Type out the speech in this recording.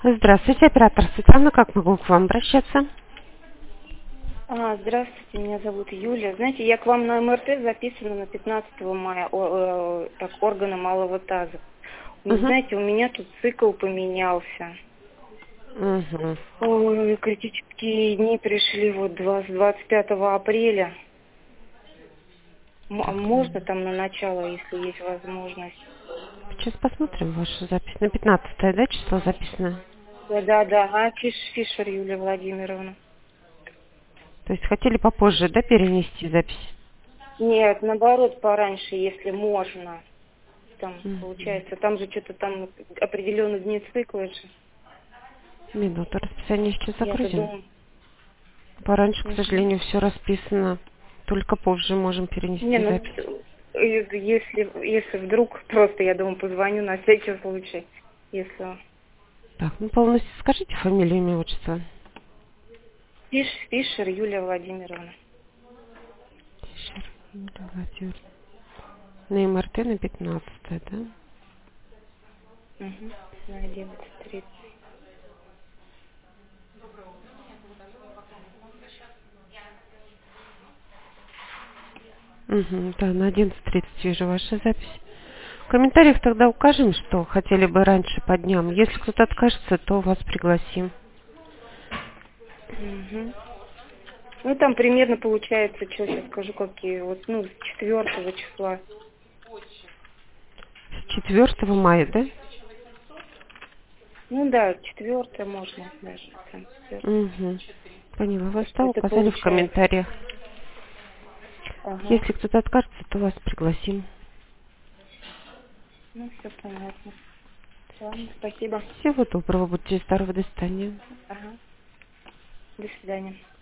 Здравствуйте, оператор Светлана. Как могу к вам обращаться? Здравствуйте, меня зовут Юлия. Знаете, я к вам на МРТ записана на 15 мая, органы малого таза. Угу. Знаете, у меня тут цикл поменялся. Угу. Ой, критические дни пришли вот с 25 апреля. Так, Можно там на начало, если есть возможность? сейчас посмотрим вашу запись. На 15, да, число записано? Да. Фишер Юлия Владимировна. То есть хотели попозже, да, перенести запись? Нет, наоборот, пораньше, если можно. Там, Мгм. получается, там же что-то там определенные дни цикла же. Минуту, расписание сейчас Я-то загрузим. думаю. Пораньше, к Мгм. сожалению, все расписано. Только позже можем Не, перенести ну запись. если вдруг, просто я думаю, позвоню на всякий случай. Если Так, ну полностью скажите фамилию, имя, отчество. Фишер Юлия Владимировна. Давайте. На МРТ на 15, да? Угу. На 11:30. Угу, да, на 11:30 вижу вашу запись. В комментариях тогда укажем, что хотели бы раньше по дням. Если кто-то откажется, то вас пригласим. Угу. Ну там примерно получается, что сейчас скажу, какие вот, с 4 числа. С 4 мая, да? Ну да, 4 можно даже. Там, 4. Угу. Поняла вас, да, Это указали в получается. комментариях. Ага. Если кто-то откажется, то вас пригласим. Ну все понятно. Ладно, спасибо. Всего доброго, будьте здоровы, до свидания. Ага. До свидания.